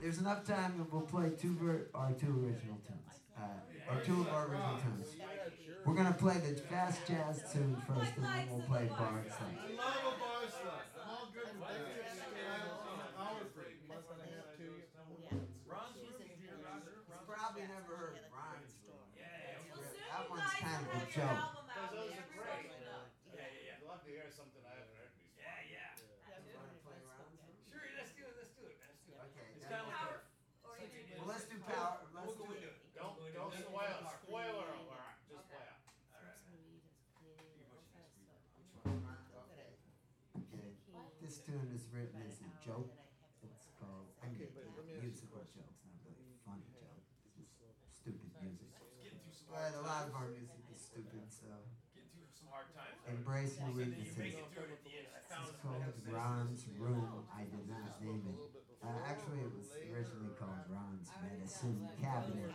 there's enough time that we'll play two original tunes. Or two of our original tunes. We're going to play the fast jazz tune first, and then we'll play Bar Slap. I love a bar slap. I'm all good with that. Hour free. Must I have to? You've probably never heard Ron's Room. That one's kind of a joke. Those are great. You'll have to hear something I haven't heard before. You want to play Ron's Room? Sure, let's do it, man. Okay. It's kind of like Well, let's do power. Let's do it. Don't spoil it. Spoiler alert. Just play it. Okay. This tune is written as a joke. It's called, musical jokes, not really funny jokes. It's just stupid music. But a lot of our music is stupid, so embrace your weaknesses. It's called Ron's Room. I did not name it. Actually, it was originally called Ron's Medicine Cabinet.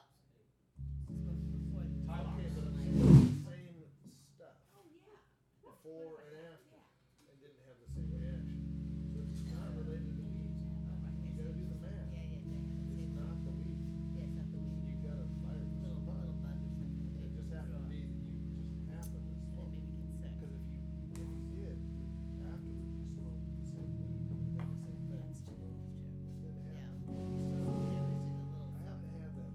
Okay, but it's the same stuff. Before and after. And didn't have the same reaction. So it's not related to weed. You gotta do the math. It's not the weed. You got a virus. It just happened to be that you just happened to smoke. Because if you did, afterwards you smoked the same weed. You got the same effects. It didn't happen. I haven't had that.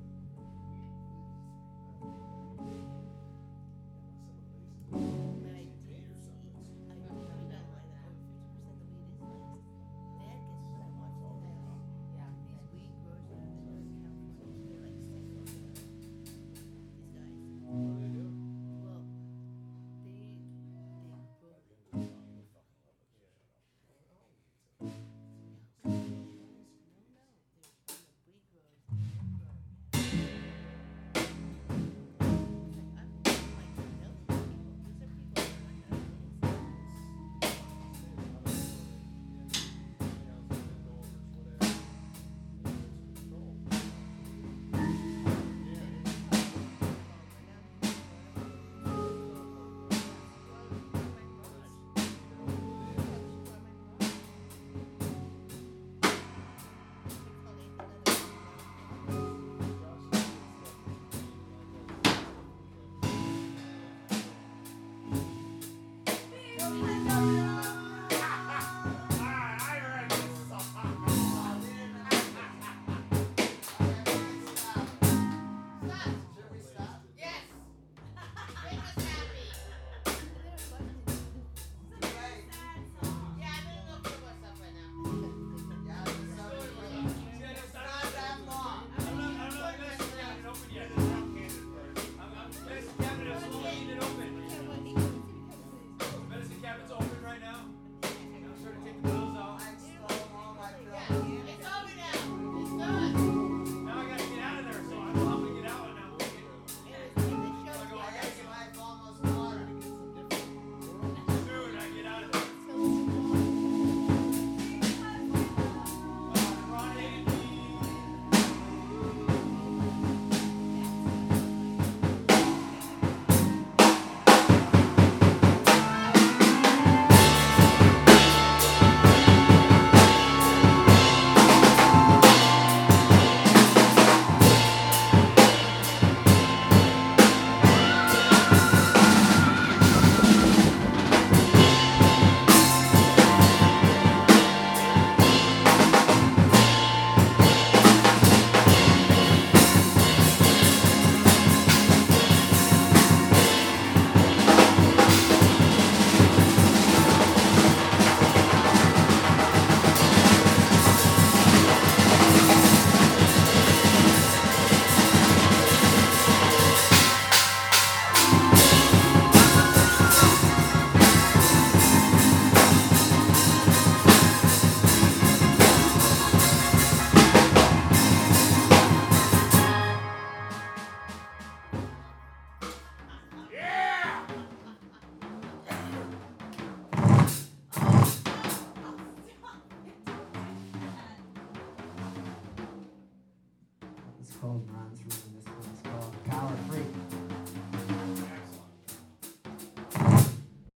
Called